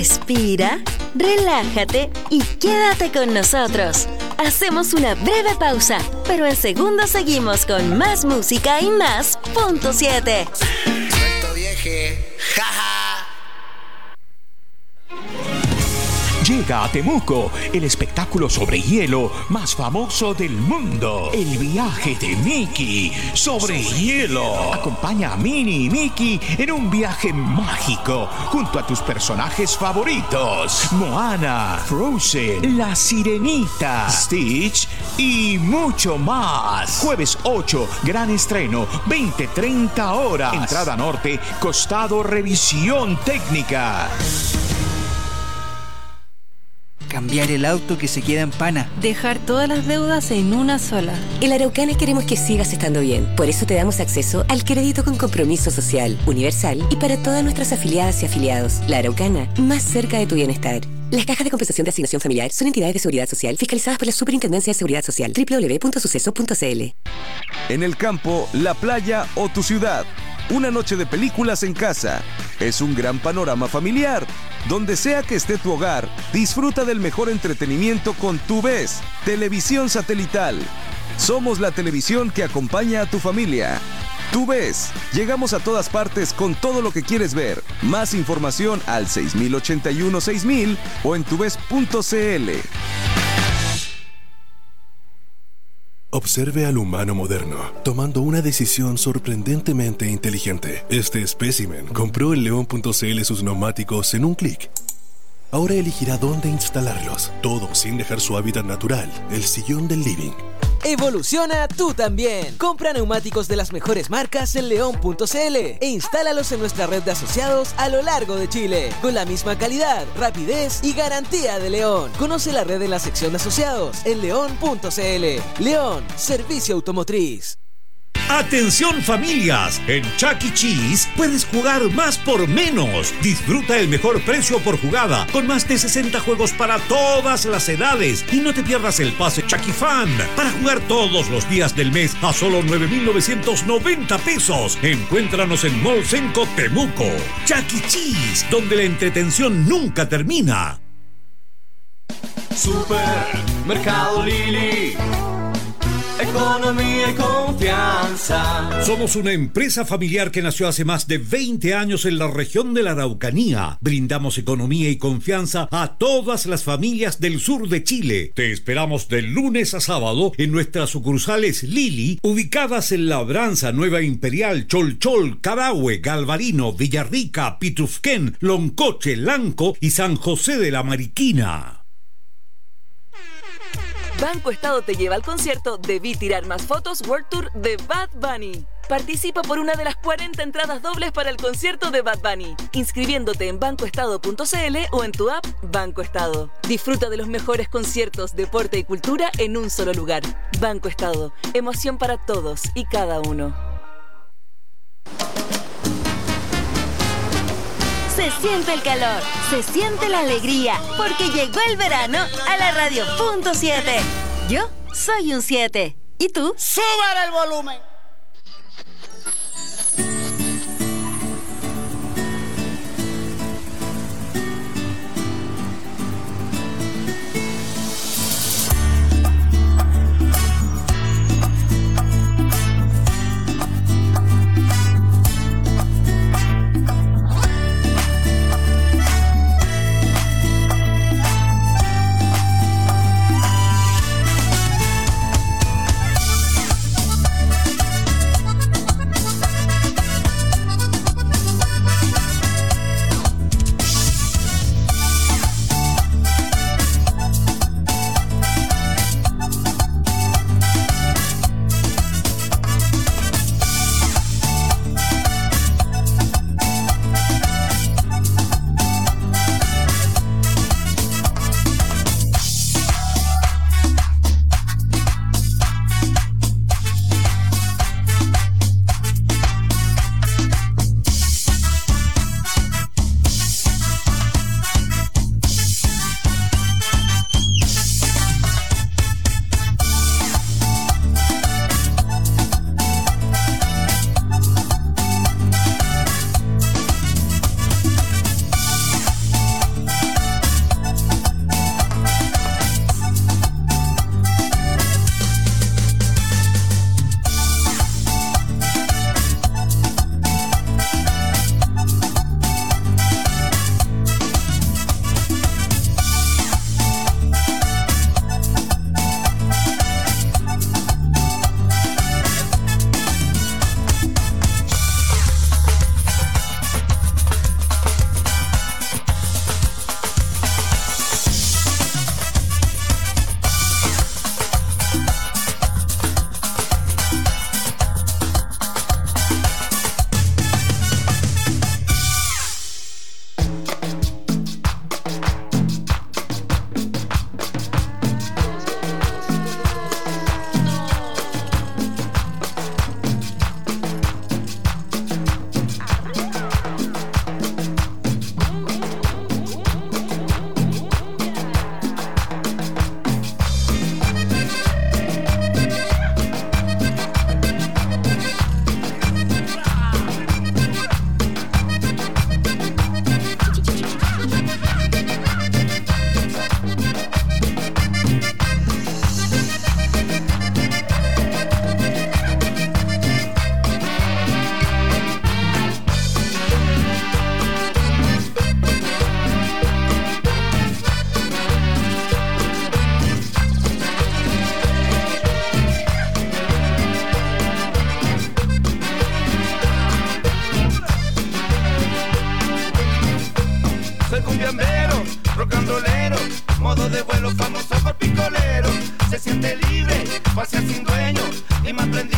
Respira, relájate y quédate con nosotros. Hacemos una breve pausa, pero en segundos seguimos con más música y más Punto 7. Correcto, vieje. Jaja. Llega a Temuco, el espectáculo sobre hielo más famoso del mundo. El viaje de Mickey sobre hielo. Acompaña a Minnie y Mickey en un viaje mágico junto a tus personajes favoritos: Moana, Frozen, La Sirenita, Stitch y mucho más. Jueves 8, gran estreno, 20-30 horas. Entrada norte, costado revisión técnica. Cambiar el auto que se queda en pana. Dejar todas las deudas en una sola. En la Araucana queremos que sigas estando bien. Por eso te damos acceso al crédito con compromiso social, universal y para todas nuestras afiliadas y afiliados. La Araucana, más cerca de tu bienestar. Las cajas de compensación de asignación familiar son entidades de seguridad social fiscalizadas por la Superintendencia de Seguridad Social. www.suceso.cl. En el campo, la playa o tu ciudad. Una noche de películas en casa. Es un gran panorama familiar. Donde sea que esté tu hogar, disfruta del mejor entretenimiento con TuVes, televisión satelital. Somos la televisión que acompaña a tu familia. TuVes, llegamos a todas partes con todo lo que quieres ver. Más información al 6081-6000 o en tuves.cl. Observe al humano moderno, tomando una decisión sorprendentemente inteligente. Este espécimen compró en León.cl sus neumáticos en un clic. Ahora elegirá dónde instalarlos, todo sin dejar su hábitat natural, el sillón del living. Evoluciona tú también. Compra neumáticos de las mejores marcas en León.cl e instálalos en nuestra red de asociados a lo largo de Chile, con la misma calidad, rapidez y garantía de León. Conoce la red en la sección de asociados en León.cl. León, servicio automotriz. ¡Atención familias! En Chuck E. Cheese puedes jugar más por menos. Disfruta el mejor precio por jugada, con más de 60 juegos para todas las edades. Y no te pierdas el pase Chuck E. Fan, para jugar todos los días del mes a solo 9,990 pesos. Encuéntranos en Mall Senco Temuco. Chuck E. Cheese, donde la entretención nunca termina. Supermercado Lili. Economía y confianza. Somos una empresa familiar que nació hace más de 20 años en la región de la Araucanía. Brindamos economía y confianza a todas las familias del sur de Chile. Te esperamos de lunes a sábado en nuestras sucursales Lili, ubicadas en Labranza, Nueva Imperial, Cholchol, Carahue, Galvarino, Villarrica, Pitrufquén, Loncoche, Lanco y San José de la Mariquina. Banco Estado te lleva al concierto Debí Tirar Más Fotos World Tour de Bad Bunny. Participa por una de las 40 entradas dobles para el concierto de Bad Bunny, inscribiéndote en bancoestado.cl o en tu app Banco Estado. Disfruta de los mejores conciertos, deporte y cultura en un solo lugar. Banco Estado, emoción para todos y cada uno. Se siente el calor, se siente la alegría, porque llegó el verano a la radio Punto 7. Yo soy un 7. ¿Y tú? ¡Súbale el volumen!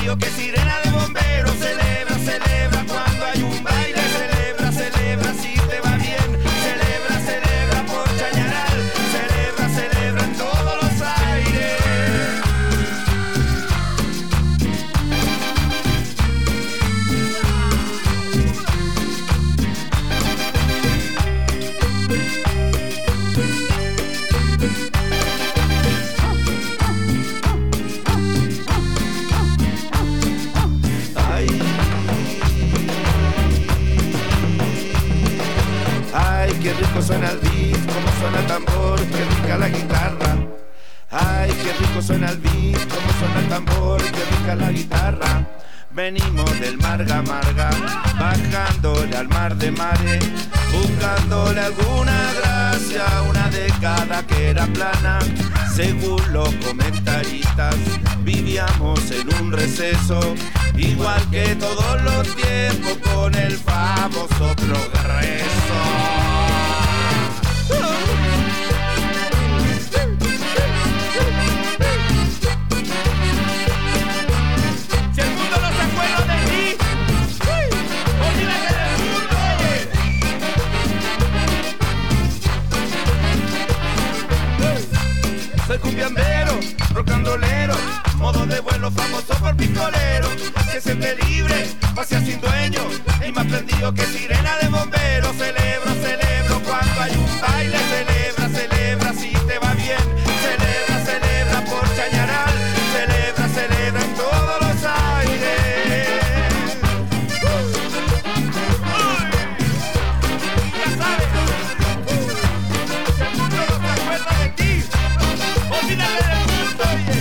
prendido que sirena de bomberos. Celebra, celebra cuando hay un baile. Celebra, celebra si te va bien. Celebra, celebra por Chañaral. Celebra, celebra en todos los aires. Ay, qué rico suena el beat, cómo suena el tambor, qué rica la guitarra. Ay, qué rico suena el beat, cómo suena el tambor, qué rica la guitarra. Venimos del Marga Marga, bajándole al mar de mares, buscándole alguna gracia, una década que era plana. Según los comentaristas, vivíamos en un receso, igual que todos los tiempos, con el famoso progreso. Si el mundo no se acuerda de ti, olvídate del mundo, oye. Soy cumbiambero, rock and rollero, modo de vuelo famoso por pistolero. Se siente libre, pasea sin dueño, y más prendido que sirena de bomberos. Celebro, celebro cuando hay un baile. Celebra, celebra si te va bien. Celebra, celebra por Chañaral. Celebra, celebra en todos los aires. Ya sabes, si el mundo no se acuerda de ti, olvídate del mundo, oye.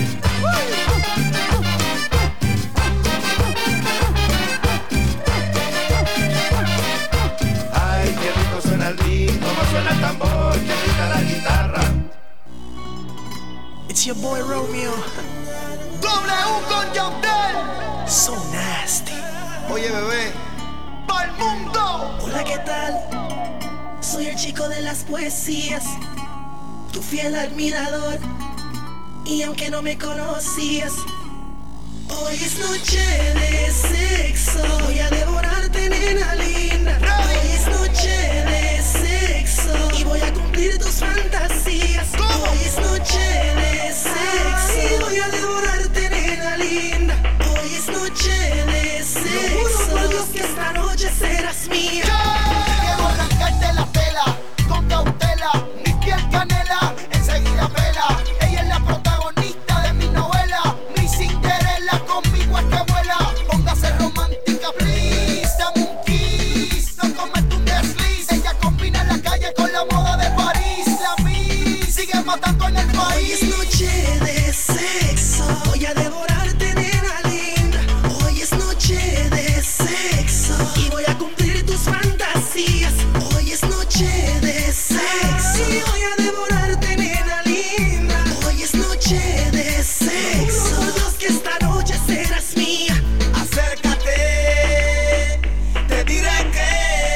Ay, qué rico suena el beat, cómo suena el tambor, qué rica la guitarra. It's your boy Romeo. W con Yandel. So nasty. Oye, bebé, ¡pa'l mundo! Hola, ¿qué tal? Soy el chico de las poesías, tu fiel admirador. Y aunque no me conocías, hoy es noche de sexo. Voy a devorarte, nena linda. Hoy es noche de sexo y voy a cumplir tus fantasías. Hoy es noche de sexo y voy a devorarte, nena linda. Hoy es noche de sexo. Juro por Dios que esta noche serás mía. Quiero arrancarte la tela con cautela, mi piel canela, enseguida pela. Ella es la protagonista de mi novela, mi Cinderella, conmigo es que vuela. Póngase romántica, please, dame un kiss, no comete un desliz. Ella combina la calle con la moda de París. La Miss sigue matando en el país. Hoy es noche de sexo, voy a devorarte, nena linda. Hoy es noche de sexo y voy a cumplir tus fantasías. Hoy es noche de sexo y voy a devorarte, nena linda. Hoy es noche de sexo. Juro por Dios que esta noche serás mía. Acércate, te diré que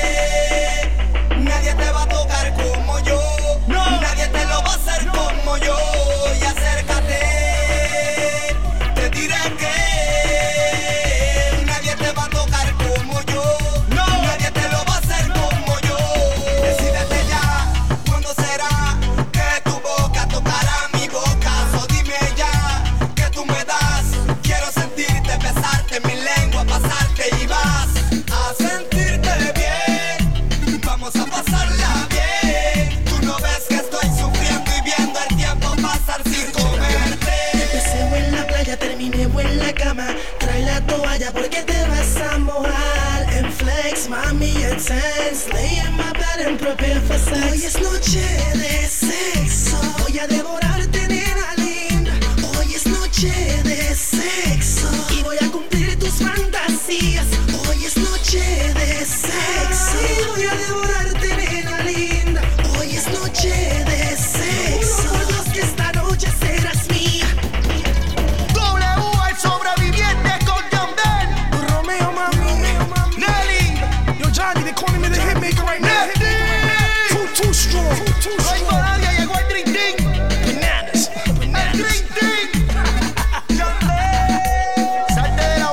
nadie te va a tocar como yo. No. Nadie te lo va a hacer como yo. Y acércate, te diré que nadie te va a tocar como yo. No. Nadie te lo va a hacer como yo. Decídete ya, ¿cuándo será que tu boca tocará mi boca? So dime ya, que tú me das. Quiero sentirte, besarte, mi lengua pasarte y vas a sentirte bien. Vamos a pasarla bien. Tú no ves que estoy sufriendo y viendo el tiempo pasar sin comerte. Empecemos en la playa, terminemos en la cama. Trae la toalla porque te vas a mojar. En flex, mami, and sense. Lay in my bed and prepare for sex. Hoy es noche de sexo. Voy a devorarte, nena linda. Hoy es noche de sexo y voy a cumplir tus fantasías. Hoy es noche de sexo y voy a devorarte, nena linda. Hoy es noche de sexo. Juro por Dios que esta noche serás mía. W, el sobreviviente con Yandel. Romeo, mami. Nelly. Yo, Johnny, they calling me the hitmaker right now. Too strong. No hay todavía, llegó el Dream Team. Bananas. El Dream Team. Yandel. Salte de la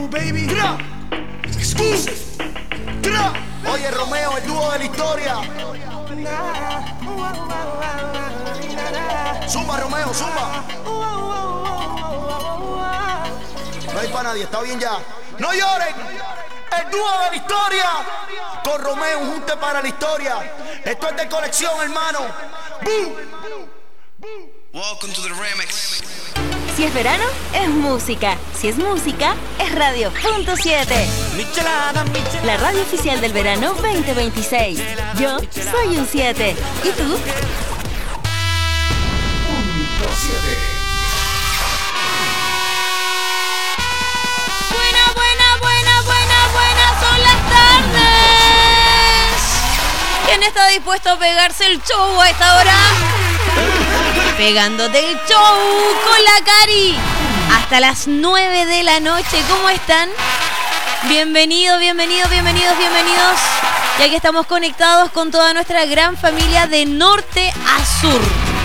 baby. Exclusive. Oye, Romeo, el dúo de la historia. Zumba, Romeo, zumba. No hay para nadie, está bien ya. ¡No lloren! El dúo de la historia. Con Romeo, un junte para la historia. Esto es de colección, hermano. ¡Boom! Welcome to the remix. Si es verano, es música. Si es música, es Radio.7. La radio oficial del verano 2026. Yo soy un 7. ¿Y tú? Buenas son las tardes. ¿Quién está dispuesto a pegarse el show a esta hora? Pegándote el show con la Cari hasta las 9 de la noche. ¿Cómo están? Bienvenidos. Y aquí estamos conectados con toda nuestra gran familia de norte a sur.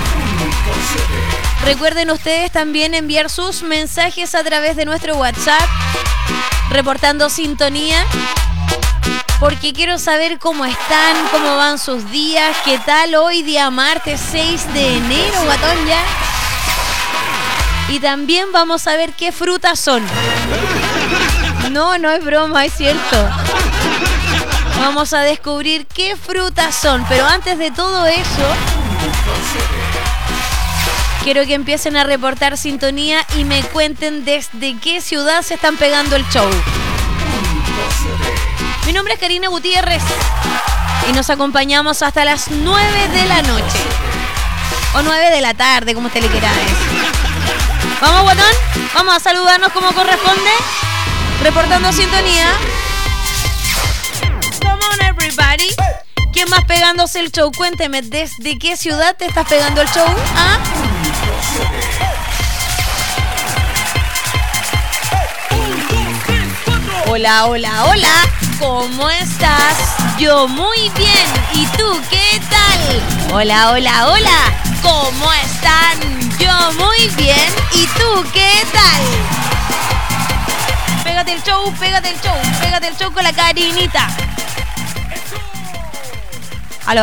Recuerden ustedes también enviar sus mensajes a través de nuestro WhatsApp, reportando sintonía, porque quiero saber cómo están, cómo van sus días, qué tal hoy día martes 6 de enero, guatón, ya. Y también vamos a ver qué frutas son. No es broma, es cierto. Vamos a descubrir qué frutas son, pero antes de todo eso, quiero que empiecen a reportar sintonía y me cuenten desde qué ciudad se están pegando el show. Mi nombre es Karina Gutiérrez y nos acompañamos hasta las 9 de la noche. O 9 de la tarde, como usted le quiera decir. Vamos, guatón, vamos a saludarnos como corresponde, reportando sintonía. Come on, everybody. ¿Quién más pegándose el show? Cuénteme, ¿desde qué ciudad te estás pegando el show? ¿Ah? Hola. ¿Cómo estás? Yo muy bien. ¿Y tú qué tal? Hola. ¿Cómo están? Yo muy bien. ¿Y tú qué tal? Pégate el show con la Carinita. ¿Aló?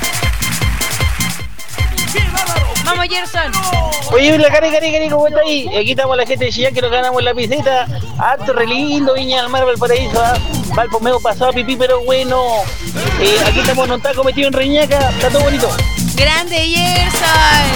Vamos, Gerson. Oye, la Cari, ¿cómo está ahí? Aquí estamos la gente de Chillán que nos ganamos la piseta. Harto re lindo, Viña del Mar, Valparaíso. Valpo medio pasado a pipí, pero bueno. Aquí estamos en un taco metido en Reñaca. Está todo bonito. Grande, Gerson.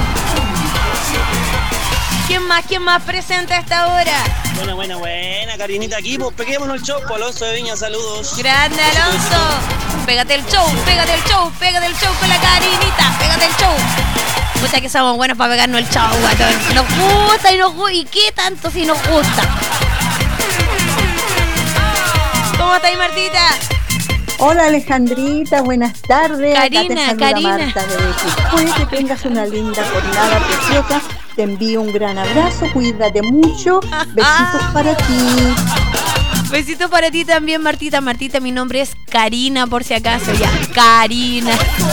¿Quién más presente a esta hora? Buena, Carinita aquí, pues peguémonos el show, Alonso de Viña, saludos. Grande, Alonso. Pégate el show con la Carinita, pégate el show. Pucha que somos buenos para pegarnos el show, guatón. Nos gusta ¿y qué tanto si nos gusta? ¿Cómo estáis, Martita? Hola, Alejandrita, buenas tardes. Karina. Marta, después que tengas una linda jornada preciosa. Te envío un gran abrazo, cuídate mucho. Besitos para ti. Besitos para ti también, Martita. Martita, mi nombre es Karina, por si acaso, ya. Karina.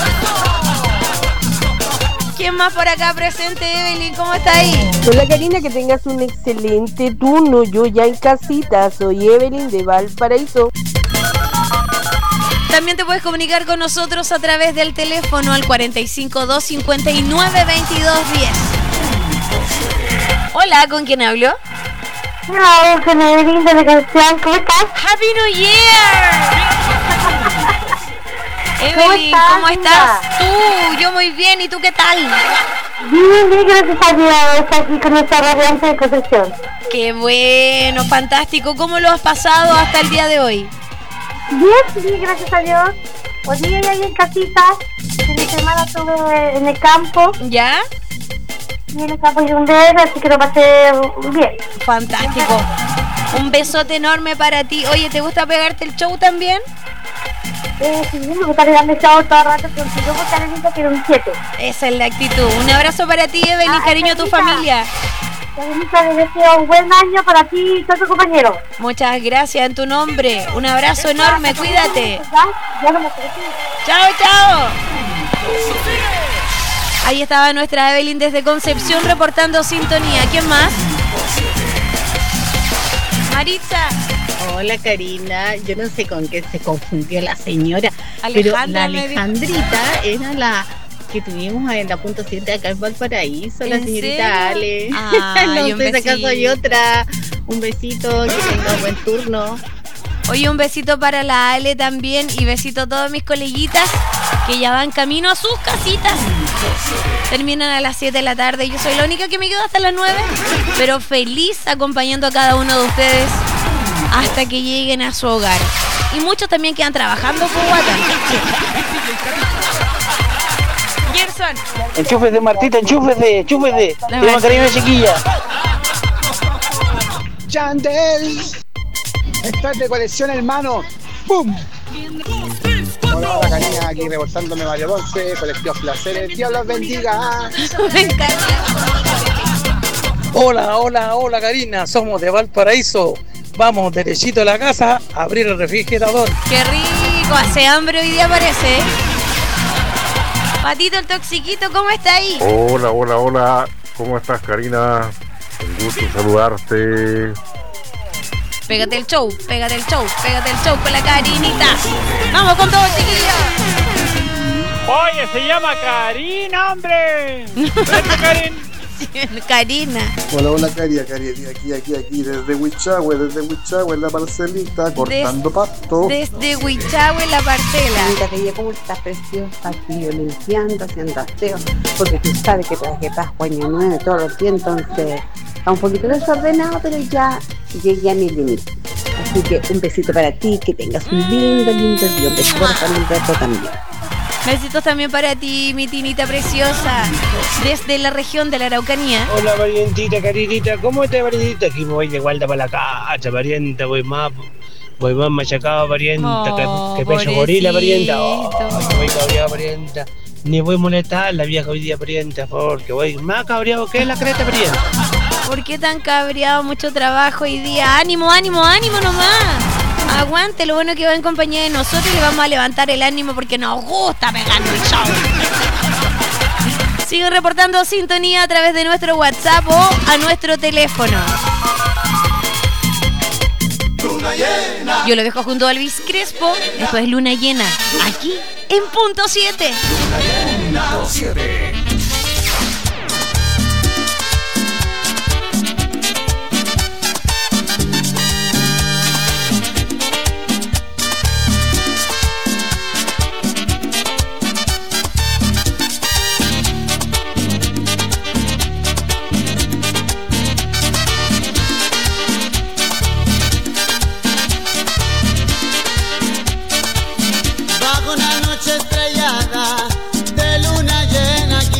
¿Quién más por acá presente, Evelyn? ¿Cómo está ahí? Hola, Karina, que tengas un excelente turno. Yo ya en casita, soy Evelyn de Valparaíso. También te puedes comunicar con nosotros a través del teléfono al 452-59-2210. Hola, ¿con quién hablo? Hola, con Evelyn de la canción. ¿Cómo estás? ¡Happy New Year! Evelyn, ¿cómo estás? Tú, yo muy bien, ¿y tú qué tal? Bien, gracias a Dios, aquí con nuestra radiante de Concepción. Qué bueno, fantástico. ¿Cómo lo has pasado hasta el día de hoy? Bien, gracias a Dios. Hoy día ya en casita, en la semana estuve en el campo. ¿Ya? Y en el campo hice un dedo, así que lo pasé bien. Fantástico. Un besote enorme para ti. Oye, ¿te gusta pegarte el show también? Sí, me gusta darle show todo el rato contigo porque le digo que era un 7. Esa es la actitud. Un abrazo para ti, Evelyn, cariño a tu familia. Les deseo un buen año para ti y todos tus compañeros. Muchas gracias en tu nombre. Un abrazo enorme, cuídate. Chao. Ahí estaba nuestra Evelyn desde Concepción reportando sintonía. ¿Quién más? Maritza. Hola Karina, yo no sé con qué se confundió la señora, Alejandra, pero la Alejandrita era la que tuvimos en la punto 7 acá en Valparaíso, la señorita Ale. Ay, no sé si acaso hay otra. Un besito, que tenga buen turno. Oye, un besito para la Ale también y besito a todos mis coleguitas que ya van camino a sus casitas. Terminan a las 7 de la tarde. Yo soy la única que me quedo hasta las 9, pero feliz acompañando a cada uno de ustedes hasta que lleguen a su hogar. Y muchos también quedan trabajando por Guatán. Gerson. Enchúfese, Martita, enchúfese. Tenemos cariño, chiquilla. Chandel. Estás de colección, hermano. ¡Pum! Hola, Karina, aquí reportándome Mario Dolce, colectivo Placeres. Dios los bendiga. Me encanta. Hola, Karina. Somos de Valparaíso. Vamos derechito a la casa a abrir el refrigerador. ¡Qué rico! Hace hambre hoy día parece. Patito el toxiquito, ¿cómo está ahí? Hola. ¿Cómo estás, Karina? Un gusto saludarte. Pégate el show con la Karinita. Vamos con todo, chiquillos. Oye, se llama Karina, hombre. Karina. Hola, Cari, aquí, desde Huichahue, la parcelita, cortando pasto. Desde Huichahue, la parcela. Mira, ¿cómo estás preciosa? Aquí limpiando, haciendo aseo, porque tú sabes que traje Pascua, Año Nuevo, todos los días, entonces está un poquito desordenado, pero ya llegué a mi límite. Así que un besito para ti, que tengas un lindo día, un besito para Alberto también. Besitos también para ti, mi tinita preciosa, desde la región de la Araucanía. Hola, parientita, Carinita, ¿cómo estás, parientita? Aquí me voy de vuelta para la casa, parienta, voy más machacado, parienta, que pecho gorila, parienta. Voy cabreado, parienta. Ni voy a molestar a la vieja hoy día, parienta, porque voy más cabreado que la creta, parienta. ¿Por qué tan cabreado? Mucho trabajo hoy día. ¡Ánimo nomás! Aguante, lo bueno que va en compañía de nosotros y le vamos a levantar el ánimo porque nos gusta pegarnos el show. Sigue reportando sintonía a través de nuestro WhatsApp o a nuestro teléfono. Luna llena. Yo lo dejo junto a Elvis Crespo. Esto es Luna Llena, aquí en punto 7. Luna 7. Bajo una noche estrellada de luna llena.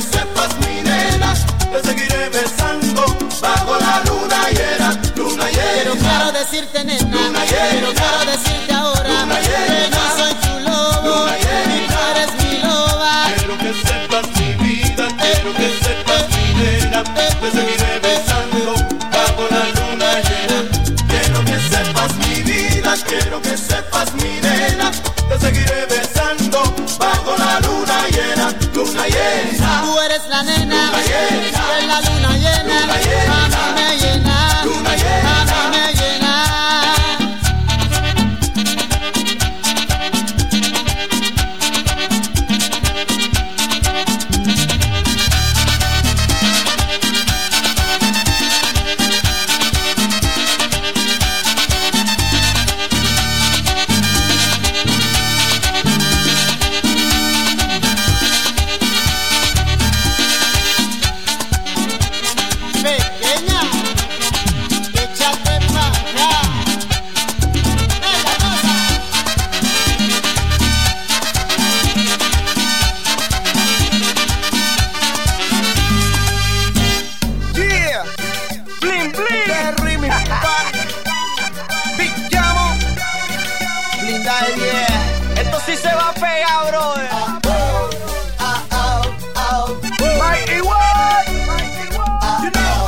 sepas, mi nena, te seguiré besando bajo la luna llena, luna llena. Pero quiero decirte, nena, luna llena. pero quiero decirte ahora, luna llena. que yo soy tu lobo y tú eres mi loba. Quiero que sepas, mi vida, quiero que sepas, mi nena, te seguiré besando bajo la luna llena. Quiero que sepas, mi vida, quiero que sepas, mi nena, te seguiré besando bajo la luna llena, luna llena. Tú eres la nena, luna llena. que la luna llena, luna llena. a mí me llena, luna llena. a mí me llena. Pequeña, échate pa' acá. Venga, cosa. Yeah, bling bling, Terry mi papá, Big Llamo, Blinda de 10. Esto sí se va a pegar, brother. Mikey White, you know,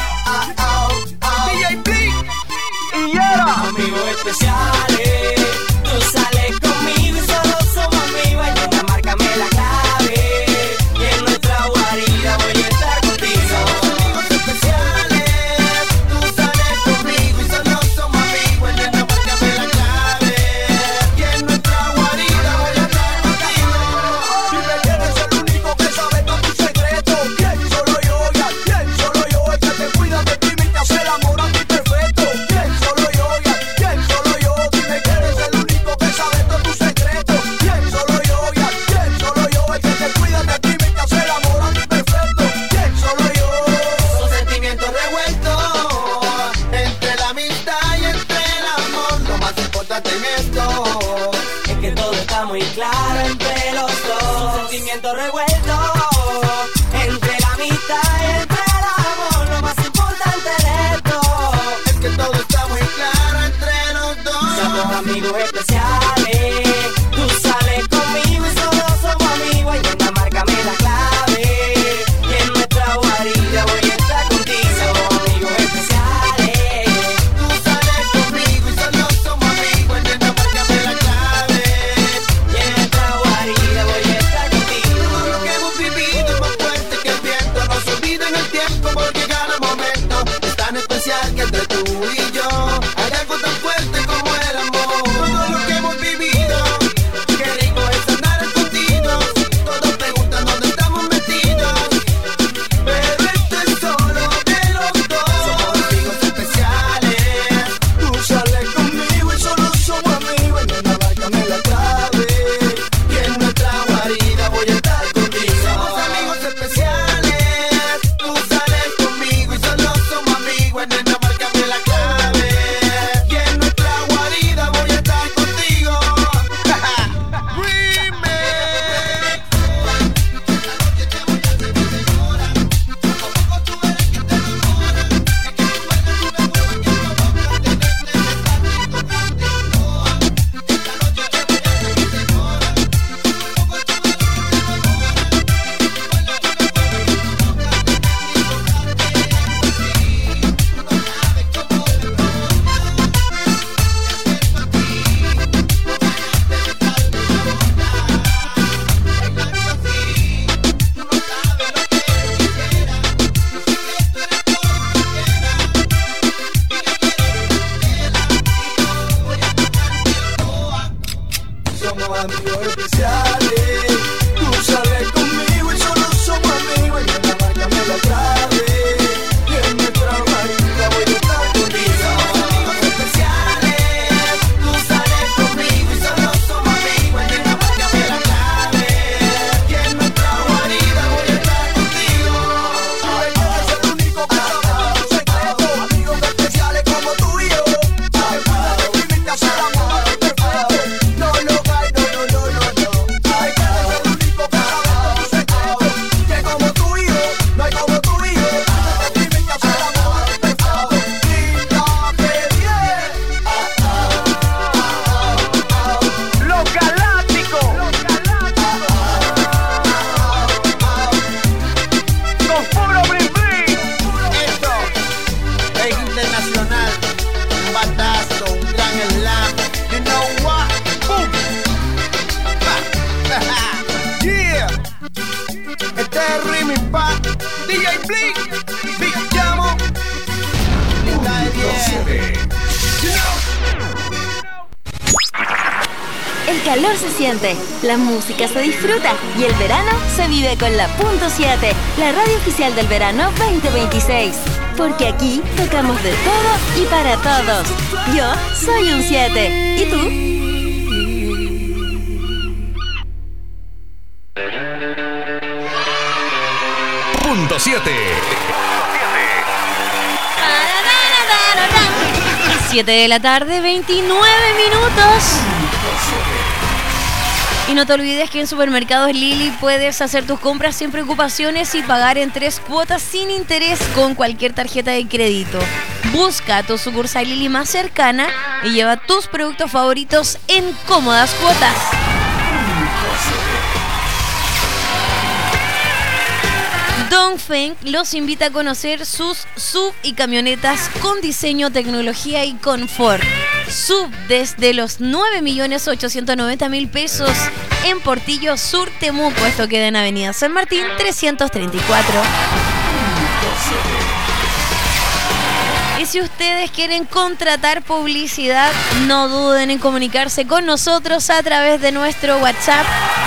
DJ Bling y Yera. Amigos especiales, tú sales conmigo y solo somos amigos. Y nena, márcame la clave, y en nuestra guarida voy a estar contigo. Amigos especiales, tú sales conmigo y solo somos amigos. Nena, márcame la clave, y en nuestra guarida voy a estar contigo. Dime quién es el único que sabe todos tus secretos. ¿Quién? Solo yo, ya. ¿Quién? Solo yo, el que te cuida de ti y te hace el amor a ti perfecto. ¿Quién? Solo yo, ya. ¿Quién? Solo yo. Dime quién es el único que sabe todos tus secretos. ¿Quién? Solo yo, ya. ¿Quién? Solo yo, el que te cuida de ti y te hace el amor a ti perfecto. ¿Quién? Solo yo. Son sentimientos revueltos Entre la amistad y entre el amor, lo más importante en esto es que todo está muy claro entre los dos. Son sentimientos revueltos entre la amistad y entre el amor. Lo más importante de esto es que todo está muy claro entre los dos. somos amigos especiales. Tú sales conmigo y solo somos amigos. Y nena, márcame la clave, y en nuestra guarida voy a estar contigo. Somos amigos especiales. Tú sales conmigo y solo somos amigos. Nena, márcame la clave, Y en nuestra guarida voy a estar contigo. todo lo que hemos vivido es más fuerte que el viento. No se olvida en el tiempo porque cada momento es tan especial que entre tú y yo hay algo tan fuerte como el amor. Todo lo que hemos vivido DJ Blink, Big Llamo, Linda de 10. El calor se siente, la música se disfruta y el verano se vive con la .7, la radio oficial del verano 2026. Porque aquí tocamos de todo y para todos. Yo soy un 7. ¿Y tú? Punto 7. 7 de la tarde, 29 minutos. Y no te olvides que en Supermercados Lili puedes hacer tus compras sin preocupaciones y pagar en 3 cuotas sin interés con cualquier tarjeta de crédito. Busca tu sucursal Lili más cercana y lleva tus productos favoritos en cómodas cuotas. Dongfeng los invita a conocer sus SUV y camionetas con diseño, tecnología y confort. SUV desde los 9.890.000 pesos en Portillo Sur, Temuco. Esto queda en Avenida San Martín 334. Y si ustedes quieren contratar publicidad, no duden en comunicarse con nosotros a través de nuestro WhatsApp.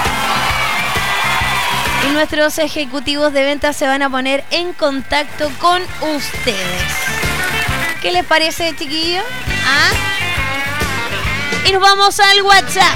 Y nuestros ejecutivos de ventas se van a poner en contacto con ustedes. ¿Qué les parece, chiquillos? ¿Ah? Y nos vamos al WhatsApp.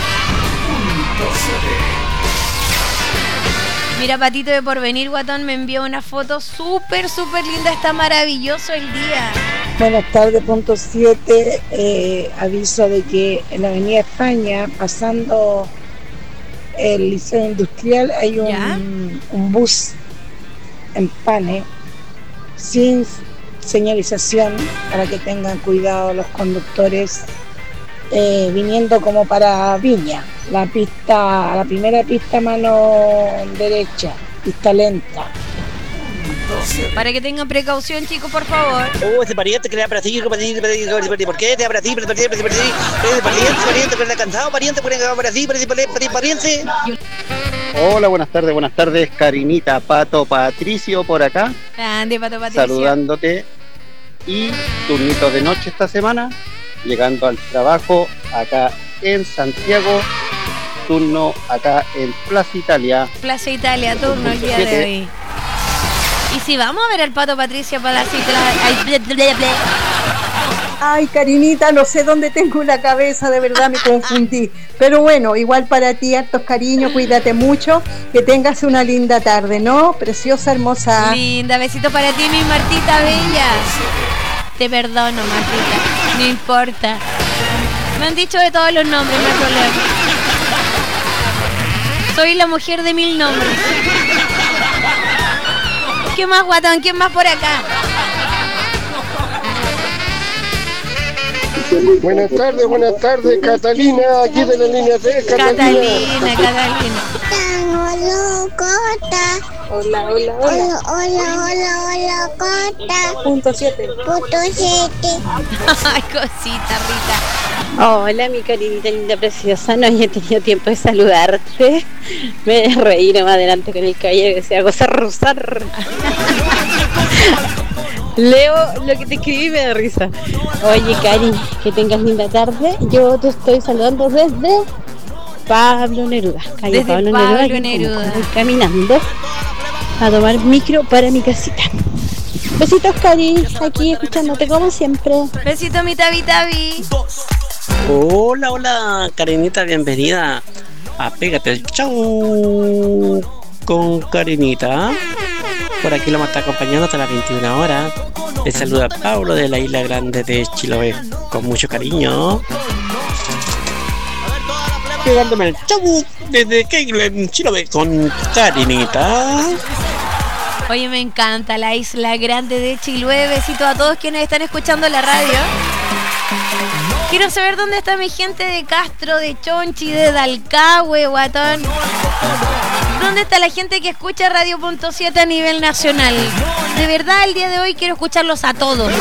Mira, Patito de Porvenir, guatón, me envió una foto súper linda. Está maravilloso el día. Buenas tardes, punto 7. Aviso de que en la Avenida España, pasando el Liceo Industrial, hay un bus en Pane sin señalización, para que tengan cuidado los conductores, viniendo como para Viña, la primera pista mano derecha, pista lenta. Para que tengan precaución, chicos, por favor. Ese pariente que le da para ti, ¿por qué te da para ti? Pariente, que está cansado, pariente, pariente. Hola, buenas tardes, Karinita, Pato, Patricio por acá. Grande, Pato, Patricio. Saludándote. Y turnito de noche esta semana, llegando al trabajo acá en Santiago, turno acá en Plaza Italia. Plaza Italia, turno el día de hoy. Y si vamos a ver al Pato Patricia para la cita. Ay, Karinita, no sé dónde tengo la cabeza, de verdad me confundí. Pero bueno, igual para ti, hartos cariños, cuídate mucho, que tengas una linda tarde, ¿no? Preciosa, hermosa. Linda, besito para ti, mi Martita bella. Te perdono, Martita, no importa. Me han dicho de todos los nombres, no hay problema. Soy la mujer de 1000 nombres. ¿Qué más, guatón? ¿Quién más por acá? Buenas tardes, Catalina, aquí de la línea 3, Catalina. Hola, Cota. Punto 7. Ay, cosita rica. Hola, mi Karinita linda, preciosa. No había tenido tiempo de saludarte. Me de reír más adelante con el caballero que sea gozar. Leo lo que te escribí y me da risa. Oye, Cari, que tengas linda tarde. Yo te estoy saludando desde Pablo Neruda. Calle Pablo Neruda. Voy caminando a tomar micro para mi casita. Besitos, Cari, aquí escuchándote como siempre. Besito, mi Tabi. Hola, Karinita, bienvenida a Pégate el Chau con Karinita. Por aquí lo me está acompañando hasta las 21 horas. Les saluda Pablo de la Isla Grande de Chiloé con mucho cariño. Pegándome el chau desde Keilen, Chiloé con Karinita. Oye, me encanta la Isla Grande de Chiloé. Besito a todos quienes están escuchando la radio. Quiero saber dónde está mi gente de Castro, de Chonchi, de Dalcahue, guatón. ¿Dónde está la gente que escucha Radio.7 a nivel nacional? De verdad, el día de hoy quiero escucharlos a todos.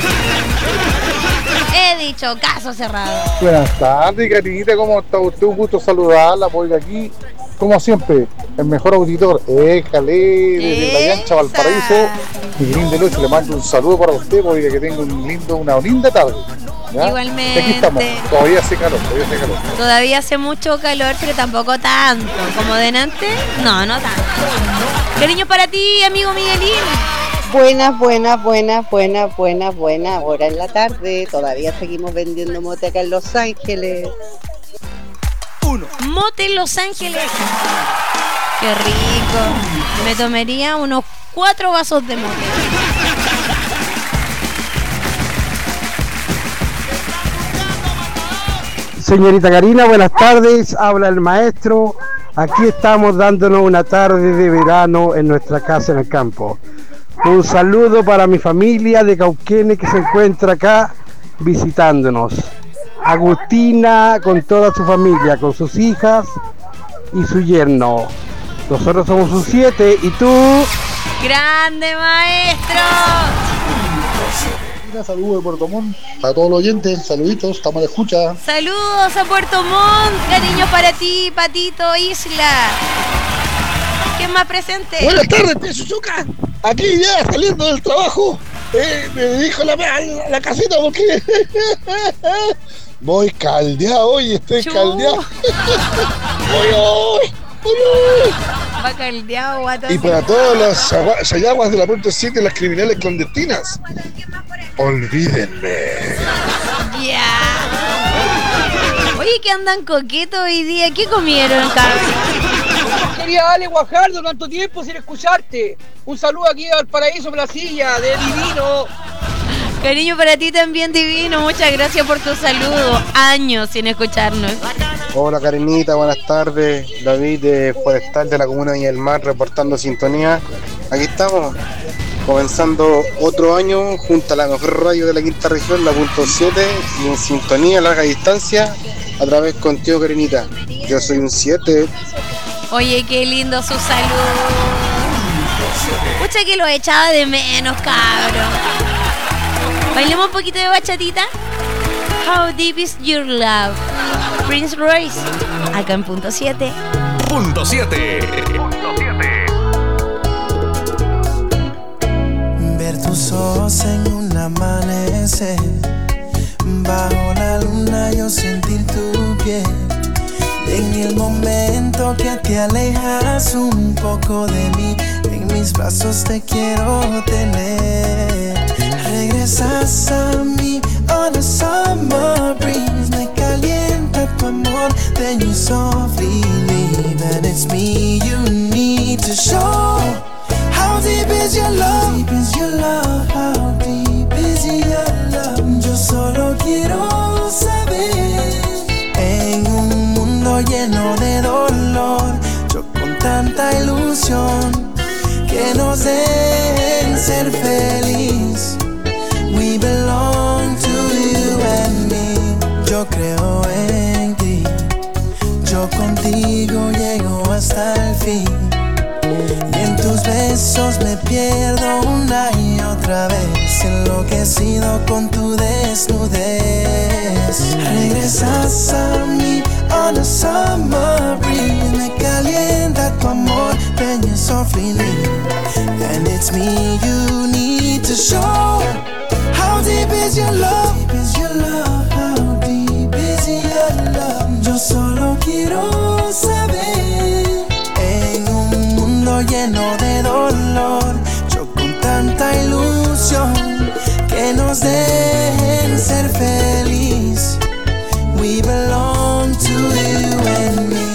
He dicho, caso cerrado. Buenas tardes, Karinita, ¿cómo está usted? Un gusto saludarla, porque aquí como siempre, el mejor auditor, éjale, desde la Yancha Valparaíso, Miguelín de Loche, le mando un saludo para usted, porque que tenga una linda tarde. ¿Ya? Igualmente. Aquí estamos, todavía hace calor. Todavía hace mucho calor, pero tampoco tanto. Como delante, no tanto. Cariño para ti, amigo Miguelín. Buenas, hora en la tarde. Todavía seguimos vendiendo mote acá en Los Ángeles. Mote en Los Ángeles. Qué rico. Me tomaría unos 4 vasos de mote. Señorita Karina, buenas tardes, habla el maestro. Aquí estamos dándonos una tarde de verano en nuestra casa en el campo. Un saludo para mi familia de Cauquenes que se encuentra acá visitándonos. Agustina con toda su familia, con sus hijas y su yerno. Nosotros somos un 7 y tú... ¡Grande maestro! Saludos de Puerto Montt a todos los oyentes, saluditos, estamos de escucha. Saludos a Puerto Montt, cariño para ti, Patito Isla. ¿Quién más presente? Buenas tardes, tía Chuchuca. Aquí ya saliendo del trabajo, me dijo la casita porque voy caldeado hoy, estoy caldeado. Va caldeado, guato. Y para todas las sayaguas de la Puerto 7, las criminales clandestinas, olvídenme. Ya. Oye, que andan coquetos hoy día. ¿Qué comieron, cabrón? Quería Ale Guajardo, tanto tiempo sin escucharte. Un saludo aquí al Paraíso Placilla, de Divino. Cariño para ti también, Divino. Muchas gracias por tu saludo. Años sin escucharnos. Hola Karinita, buenas tardes. David de Forestal de la Comuna de Viña del Mar reportando sintonía. Aquí estamos, comenzando otro año junto a la mejor radio de la quinta región, la punto 7, y en sintonía a larga distancia a través contigo, Karinita. Yo soy un 7. Oye, qué lindo su saludo. Pucha que lo echaba de menos, cabrón. Bailemos un poquito de bachatita. How Deep Is Your Love, Prince Royce, acá en punto 7. Punto 7. Ver tus ojos en un amanecer, bajo la luna yo sentir tu piel. En el momento que te alejas un poco de mí, en mis brazos te quiero tener. Regresas a mí on a summer breeze, me calienta tu amor, then you softly leave. And it's me you need to show. How deep is your love? Deep is your love? How deep is your love? Yo solo quiero saber. En un mundo lleno de dolor, yo con tanta ilusión, que nos den ser feliz. We belong to you and me. Yo creo en ti, yo contigo llego hasta el fin. Y en tus besos me pierdo una y otra vez, enloquecido con tu desnudez. Regresas a mí on a summer breeze, me calienta tu amor, then you softly leave. And it's me you need to show. How deep is your love? Deep is your love? How deep is your love? Yo solo quiero saber. En un mundo lleno de dolor, yo con tanta ilusión, que nos dejen ser feliz. We belong to you and me.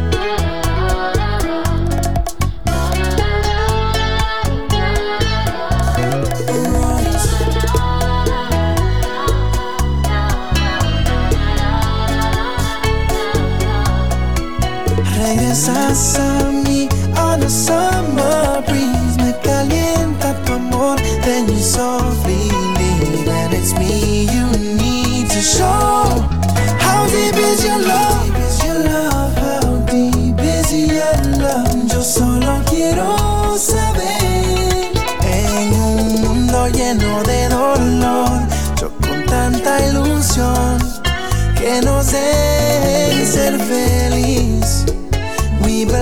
Regresas a mí on a summer breeze, me calienta tu amor, then you softly leave. And it's me you need to show. How deep is your love? Deep is your love? How deep is your love? Yo solo quiero saber. En un mundo lleno de dolor, yo con tanta ilusión, que nos den ser feliz. We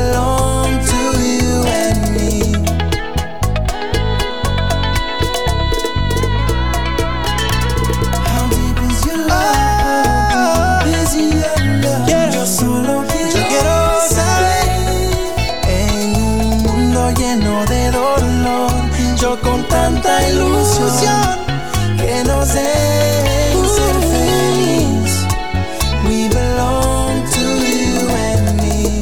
hecho con tanta ilusión que nos dejen ser feliz. We belong to you and me.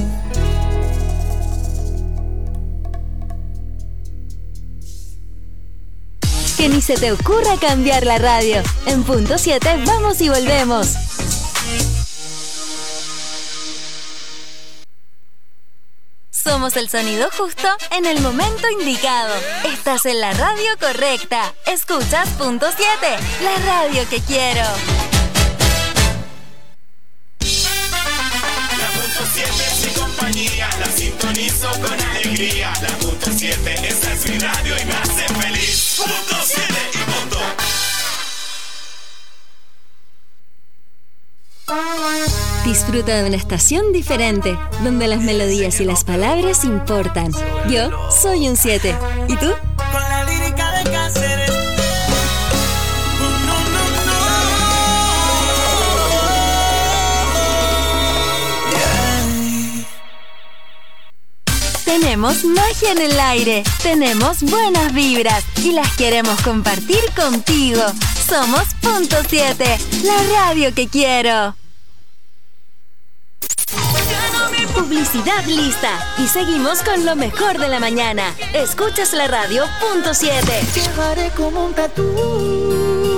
Que ni se te ocurra cambiar la radio. En punto 7 vamos y volvemos. Somos el sonido justo en el momento indicado. Estás en la radio correcta. Escuchas punto 7, la radio que quiero. La punto 7 es mi compañía, la sintonizo con alegría. La punto 7, esa es mi radio y me hace feliz. Punto 7 y punto. Disfruta de una estación diferente, donde las melodías y las palabras importan. Yo soy un 7. ¿Y tú? Con la lírica de Cáceres. Tenemos magia en el aire, tenemos buenas vibras y las queremos compartir contigo. Somos punto 7, la radio que quiero. Publicidad lista y seguimos con lo mejor de la mañana. Escuchas la radio punto 7. Llevaré como un tatú.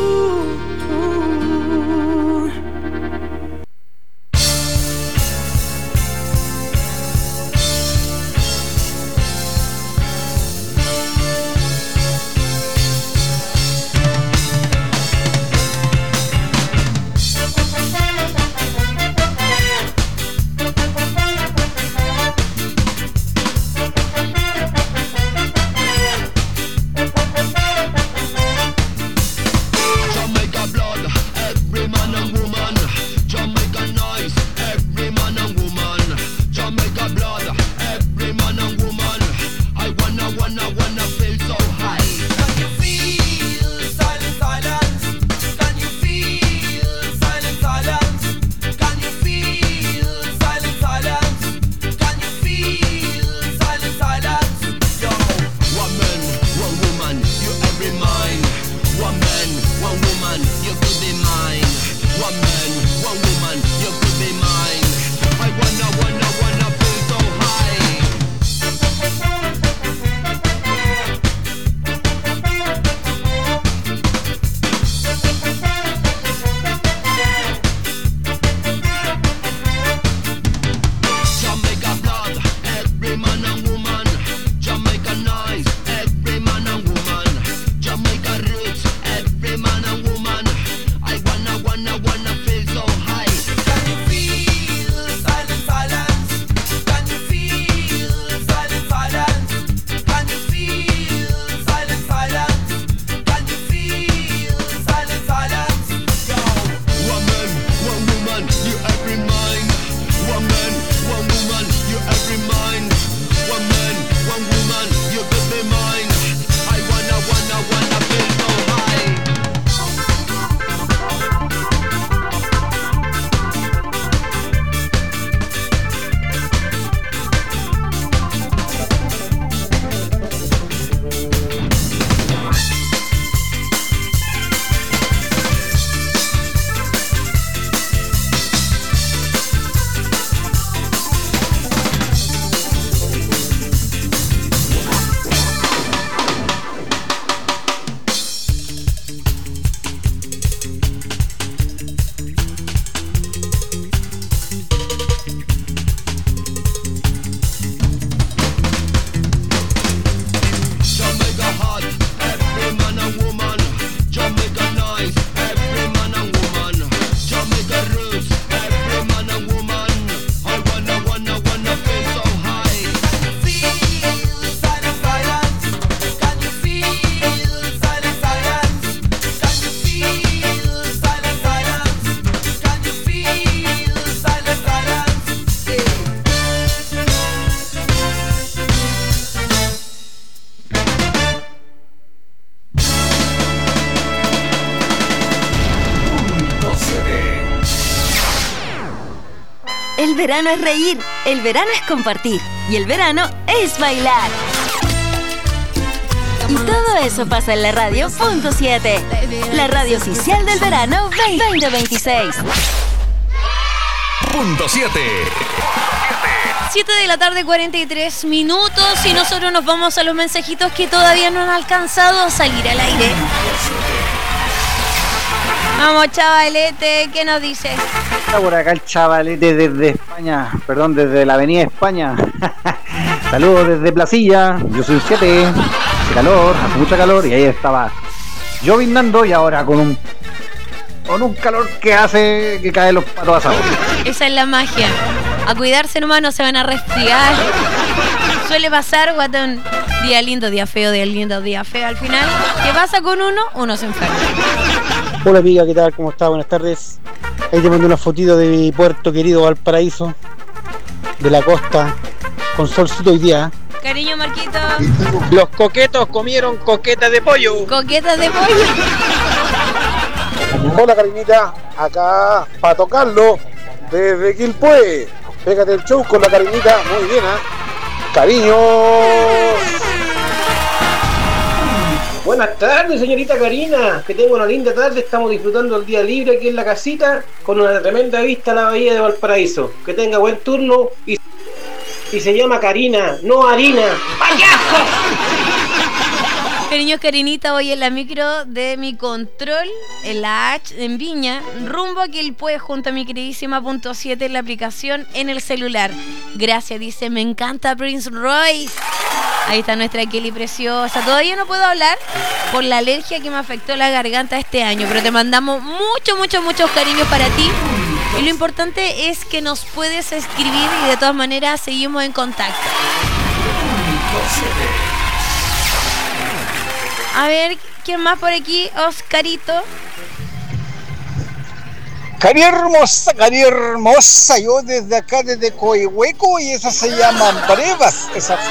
El verano es reír, el verano es compartir y el verano es bailar. Y todo eso pasa en la radio.7, la radio oficial del verano 2026. Punto 7. 7 de la tarde, 43 minutos, y nosotros nos vamos a los mensajitos que todavía no han alcanzado a salir al aire. Vamos, chavalete, ¿qué nos dices? Está por acá el chavalete desde España, perdón, desde la avenida España. Saludos desde Placilla, yo soy 7, hace calor, hace mucho calor, y ahí estaba llovinando y ahora con un calor que hace que caen los patos asados. Esa es la magia. A cuidarse nomás, no se van a resfriar. Suele pasar, guatón. Día lindo, día feo, día lindo, día feo. Al final, ¿qué pasa con uno? Uno se enferma. Hola amiga, ¿qué tal? ¿Cómo estás? Buenas tardes. Ahí te mando una fotito de mi puerto querido Valparaíso, de la costa, con solcito hoy día. Cariño, Marquito. Los coquetos comieron coquetas de pollo. Coquetas de pollo. Hola Carinita, acá para tocarlo desde Quilpué. Pégate el show con la Carinita, muy bien, Cariño. Buenas tardes, señorita Karina. Que tenga una linda tarde. Estamos disfrutando el día libre aquí en la casita con una tremenda vista a la bahía de Valparaíso. Que tenga buen turno y se llama Karina, no harina. ¡Payaso! Cariños, Karinita, voy en la micro de mi control, en la H, en Viña, rumbo a Quilpué, junto a mi queridísima Punto 7 en la aplicación en el celular. Gracias, dice, me encanta Prince Royce. Ahí está nuestra Kelly preciosa. Todavía no puedo hablar por la alergia que me afectó la garganta este año, pero te mandamos muchos cariños para ti. Y lo importante es que nos puedes escribir y de todas maneras seguimos en contacto. A ver, ¿quién más por aquí? Oscarito. Cari hermosa, yo desde acá, desde Coihueco, y esas se llaman brevas, esas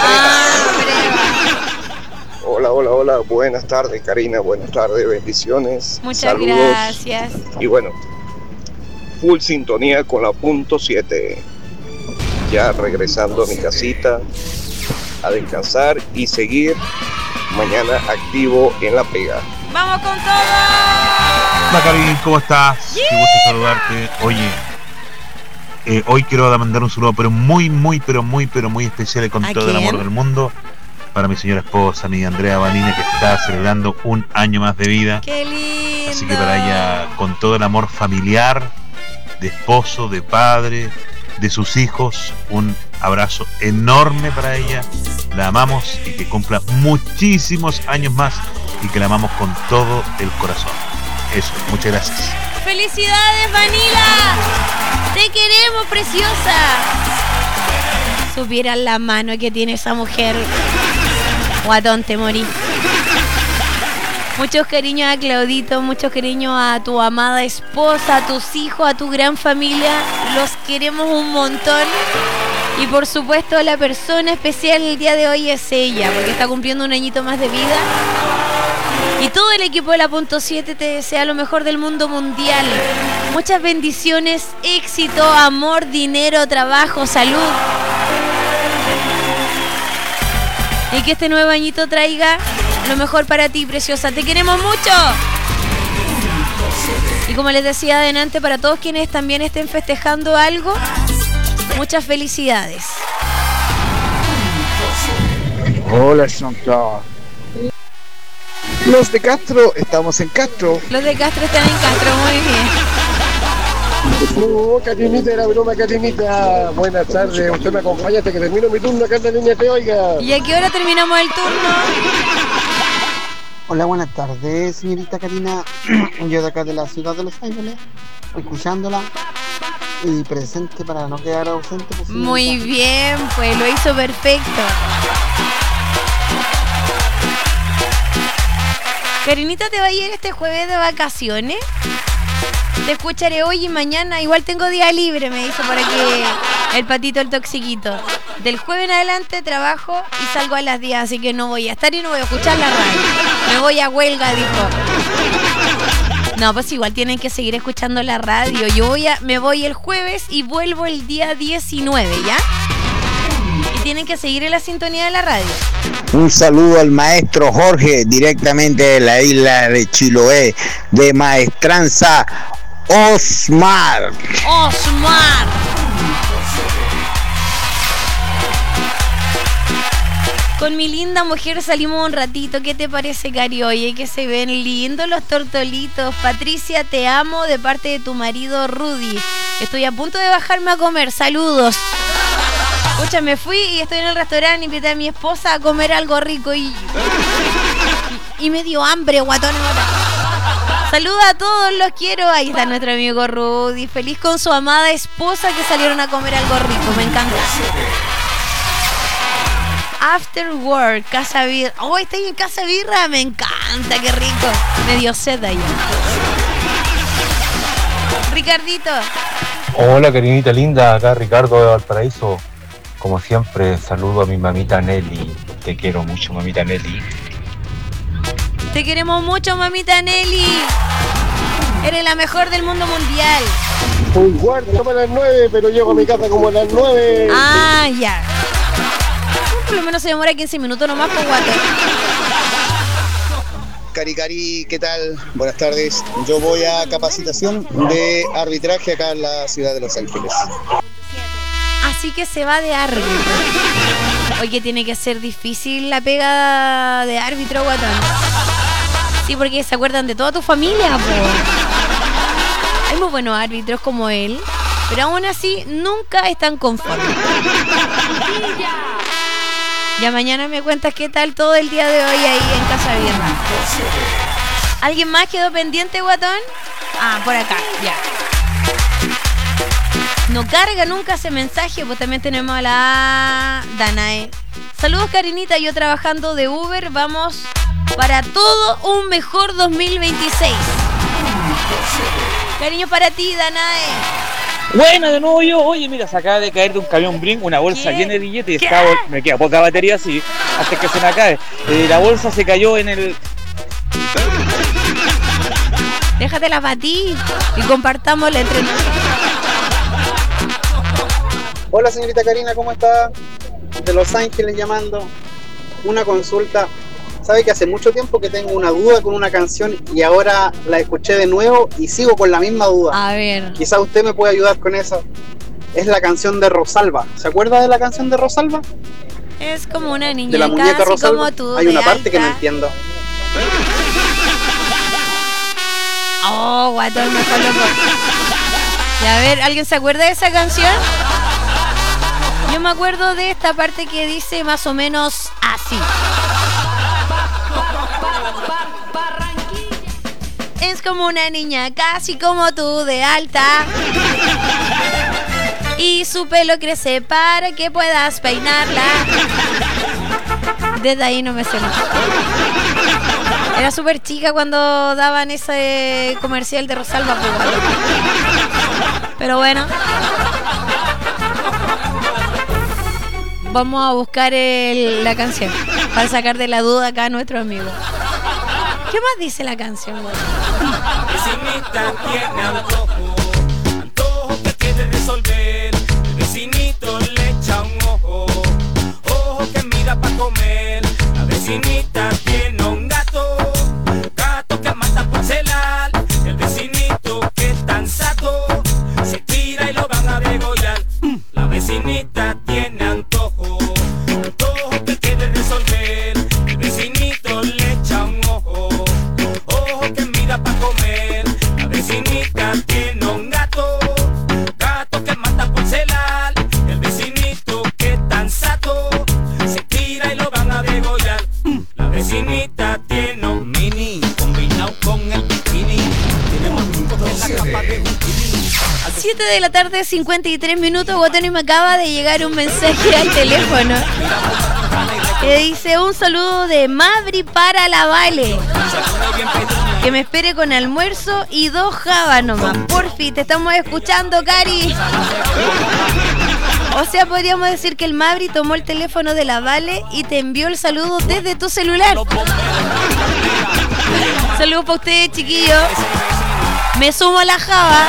Hola, buenas tardes Karina, buenas tardes, bendiciones. Muchas saludos. Gracias. Y bueno, full sintonía con la Punto 7. Ya regresando a mi casita, a descansar y seguir mañana activo en la pega. ¡Vamos con todo! Hola Karin, ¿cómo estás? Qué gusto saludarte. Oye, hoy quiero mandar un saludo pero muy especial y con todo el amor del mundo para mi señora esposa, mi Andrea Vanina, que está celebrando un año más de vida. ¡Qué lindo! Así que para ella, con todo el amor familiar, de esposo, de padre, de sus hijos, un abrazo enorme para ella. La amamos y que cumpla muchísimos años más y que la amamos con todo el corazón. Eso, muchas gracias. ¡Felicidades, Vanila! ¡Te queremos, preciosa! Supieran la mano que tiene esa mujer. Guatón, te morí. Muchos cariños a Claudito, muchos cariños a tu amada esposa, a tus hijos, a tu gran familia. Los queremos un montón. Y por supuesto la persona especial el día de hoy es ella, porque está cumpliendo un añito más de vida. Y todo el equipo de la Punto 7 te desea lo mejor del mundo mundial. Muchas bendiciones, éxito, amor, dinero, trabajo, salud. Y que este nuevo añito traiga lo mejor para ti, preciosa. Te queremos mucho. Y como les decía adelante, para todos quienes también estén festejando algo, muchas felicidades. Hola, Jean-Claude. Los de Castro, estamos en Castro. Los de Castro están en Castro, muy bien. Catinita, era broma, Catinita. Buenas tardes, usted me acompaña hasta que termino mi turno acá en la línea te oiga. ¿Y a qué hora terminamos el turno? Hola, buenas tardes, señorita Karina. Yo de acá de la ciudad de Los Ángeles, escuchándola y presente para no quedar ausente. Pues, muy bien, pues lo hizo perfecto. Karinita, ¿te va a ir este jueves de vacaciones? Te escucharé hoy y mañana. Igual tengo día libre, me dice por aquí el patito, el toxiquito. Del jueves en adelante trabajo y salgo a las 10, así que no voy a estar y no voy a escuchar la radio. Me voy a huelga, dijo. No, pues igual tienen que seguir escuchando la radio. Me voy el jueves y vuelvo el día 19, ¿ya? Y tienen que seguir en la sintonía de la radio. Un saludo al maestro Jorge, directamente de la isla de Chiloé, de Maestranza Osmar. Osmar. Con mi linda mujer salimos un ratito. ¿Qué te parece, Cari? Oye, que se ven lindos los tortolitos. Patricia, te amo de parte de tu marido Rudy. Estoy a punto de bajarme a comer. Saludos. Escucha, me fui y estoy en el restaurante. Invité a mi esposa a comer algo rico y me dio hambre, guatón. Saluda a todos, los quiero. Ahí está nuestro amigo Rudy, feliz con su amada esposa que salieron a comer algo rico. Me encanta. After Work, Casa Birra. Oh, estoy en Casa Birra, me encanta, qué rico. Me dio sed allá. Ricardito. Hola, Karinita linda, acá Ricardo de Valparaíso. Como siempre, saludo a mi mamita Nelly. Te quiero mucho, mamita Nelly. Te queremos mucho, mamita Nelly. Eres la mejor del mundo mundial. Un cuarto para las 9, pero llego a mi casa como a las 9. Ah, ya. Por lo menos se demora 15 minutos nomás por guato. Cari, ¿qué tal? Buenas tardes. Yo voy a capacitación de arbitraje acá en la ciudad de Los Ángeles. Así que se va de árbitro. Oye, tiene que ser difícil la pega de árbitro, guatón. Sí, porque se acuerdan de toda tu familia, po. Hay muy buenos árbitros como él, pero aún así nunca están conformes. Ya mañana me cuentas qué tal todo el día de hoy ahí en Casa Birra. ¿Alguien más quedó pendiente, guatón? Ah, por acá, ya. No carga nunca ese mensaje, pues también tenemos a la Danae. Saludos, Karinita, yo trabajando de Uber, vamos para todo un mejor 2026. Cariño para ti, Danae. Buena, de nuevo yo. Oye, mira, se acaba de caer de un camión Brinck una bolsa llena de billetes y me queda poca batería así, hasta que se me acabe. La bolsa se cayó en el... Déjatela para ti y compartámosla entre nosotros. Hola, señorita Karina, ¿cómo está? De Los Ángeles llamando. Una consulta. Sabe que hace mucho tiempo que tengo una duda con una canción y ahora la escuché de nuevo y sigo con la misma duda. A ver. Quizá usted me puede ayudar con eso. Es la canción de Rosalba. ¿Se acuerda de la canción de Rosalba? Es como una niña de la muñeca casi Rosalba. Como tú, hay una parte alta. que no entiendo. Oh, guatón, mejor loco. Y a ver, ¿alguien se acuerda de esa canción? Yo me acuerdo de esta parte que dice más o menos así. Es como una niña casi como tú de alta y su pelo crece para que puedas peinarla. Desde ahí no me sé nada. Era súper chica cuando daban ese comercial de Rosalba. Pero bueno, vamos a buscar la canción para sacar de la duda acá a nuestro amigo. ¿Qué más dice la canción, güey? Vecinita tiene antojo que quiere resolver. El vecinito le echa un ojo que mira pa' comer. La vecinita tiene un gato que mata por celar. El vecinito que es tan sato se tira y lo van a degollar. La vecinita tiene antojo que quiere resolver. El vecinito le echa un ojo que mira pa' comer. La vecinita tiene un gato que mata por celar. El vecinito que es tan sato se tira y lo van a degollar. La vecinita tiene un mini combinado con el bikini. Tiene más puntos que la capa de un 7 de la tarde, 53 minutos, Guatón, y me acaba de llegar un mensaje al teléfono que dice: un saludo de Mavri para la Vale, que me espere con almuerzo y 2 jabas nomás. Porfi, te estamos escuchando, Cari. O sea, podríamos decir que el Mavri tomó el teléfono de la Vale y te envió el saludo desde tu celular. Saludos para ustedes, chiquillos. Me sumo a la java.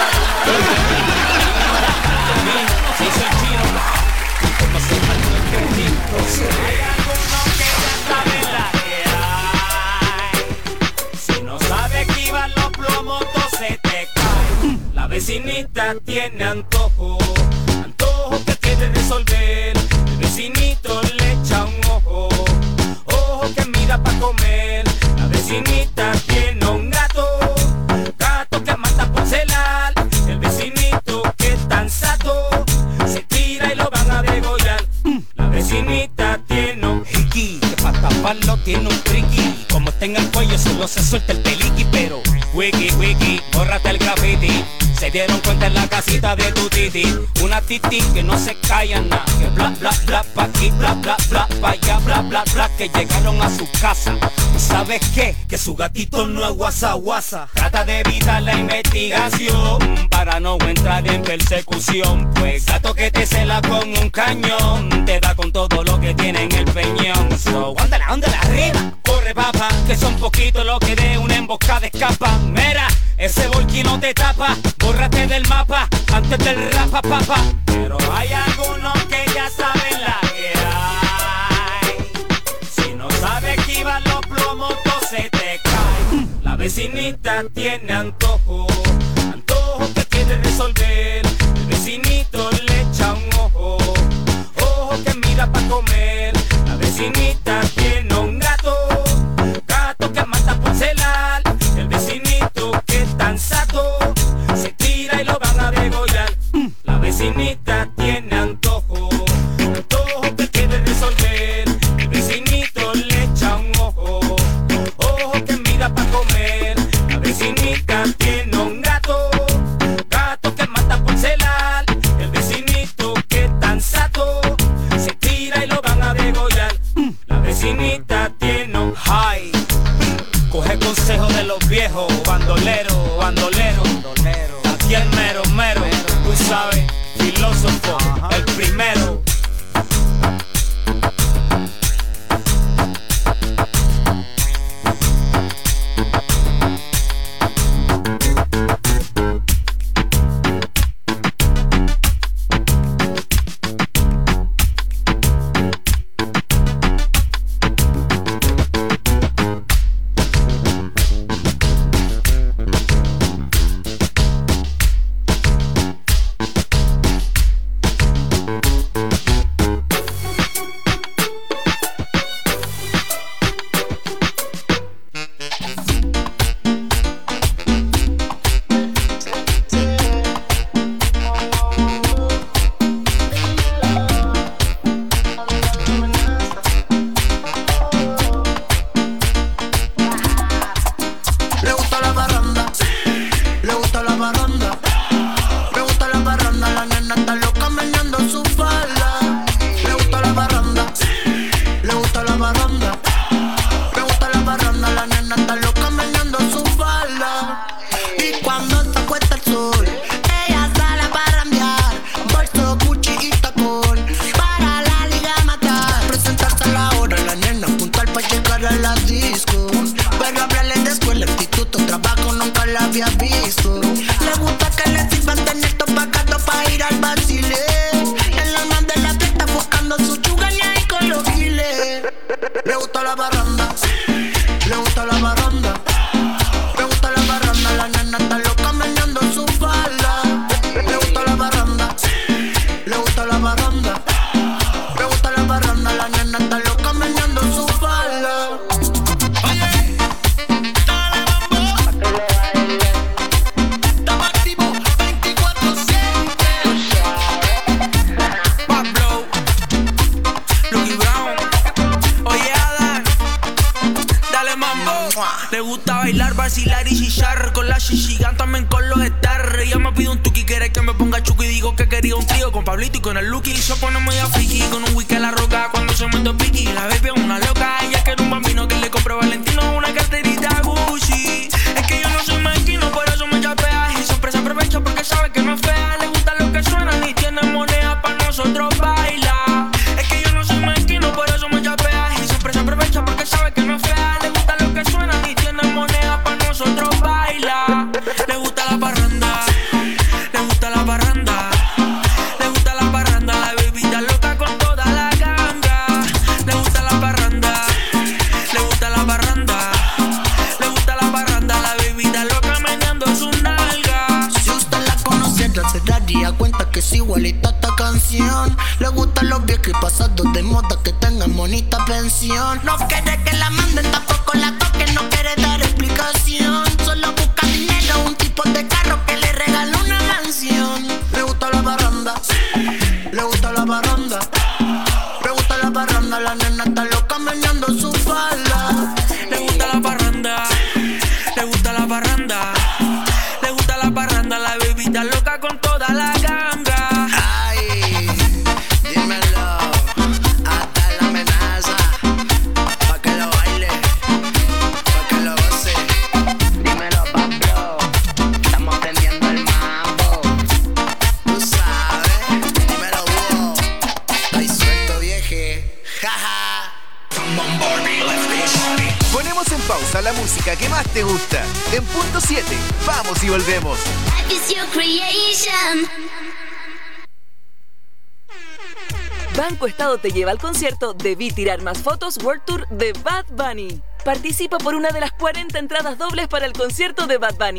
vecinita tiene antojo, antojo que quiere resolver. El vecinito le echa un ojo, ojo que mira pa' comer. La vecinita tiene un gato, gato que mata por celar. El vecinito que es tan sato, se tira y lo van a degollar. La vecinita tiene un hiki, que pa' taparlo tiene un triqui. Como está en el cuello solo se suelta el peliqui, pero wiki, wiki, bórrate el graffiti. Se dieron cuenta en la casita de tu titi, una titi que no se calla nada, que bla bla bla pa' aquí, bla bla bla pa' allá, bla bla bla, que llegaron a su casa. ¿Y sabes qué? Que su gatito no es guasa guasa. Trata de evitar la investigación para no entrar en persecución, pues gato que te cela con un cañón te da con todo lo que tiene en el peñón. So, ándale, ándale arriba, corre papa, que son poquitos los que de una emboscada escapan. Mira, ese volquín no te tapa, bórrate del mapa antes del rapa papa. Pero hay algunos que ya saben la que hay. Si no sabes esquivar los plomos, se te cae. La vecinita tiene antojo, antojo que quiere resolver. El vecinito le echa un ojo, ojo que mira pa' comer. La vecinita tiene un gato, gato que mata por celar. El vecinito que es tan sato, se tira y lo van a degollar. La vecinita tiene antojo, antojo que quiere resolver. El vecinito le echa un ojo, ojo que mira pa' comer. La vecinita tiene un gato, gato que mata por celar. El vecinito que es tan sato, se tira y lo van a degollar. La vecinita tiene un high, coge consejo de los viejos, bandolero, bandolero. Aquí el mero, mero, tú sabes, filósofo, el primero. Le gusta bailar, vacilar y chillar. Con la Shishigan también con los Star. Ella me pide un tuki, quiere que me ponga chuki. Y digo que quería un trío con Pablito y con el Lucky. Se pone medio friki con un whisky a la roca cuando se mete piqui. La baby es una loca, ella quiere un bambino que le compre Valentino una carterita Gucci. Es que yo no soy mezquino, por eso me chapea. Y siempre se aprovecha porque sabe que no es fea. Le gusta lo que suena y tiene moneda para nosotros bailar. Es que yo no soy mezquino, por eso me chapea. Y siempre se aprovecha porque sabe que no es fea. Le gusta lo que suena y tiene moneda para nosotros bailar. Le gusta la parranda, le gusta la parranda. Le gusta la parranda, la baby está loca con toda la ganga. Le gusta la parranda, que pasados de moda que tengan bonita pensión. No quiere que la manden, tampoco la toquen, no quiere dar explicación. Solo busca dinero, un tipo de carro que le regala una mansión. Le gusta la baranda, le gusta la baranda, le gusta la baranda, la nena está loca meneando su falda. Le gusta la parranda, le gusta la parranda, le gusta la parranda, la bebita loca con toda la ganga. Ay, dímelo, hasta la amenaza, pa' que lo baile, pa' que lo goce. Dímelo, Pablo, estamos prendiendo el mambo. Tú sabes, dímelo, Hugo, estoy suelto, vieje, jaja. Ponemos en pausa la música que más te gusta. En punto 7, vamos y volvemos. It's your creation. Banco Estado te lleva al concierto Debí Tirar Más Fotos World Tour de Bad Bunny. Participa por una de las 40 entradas dobles para el concierto de Bad Bunny.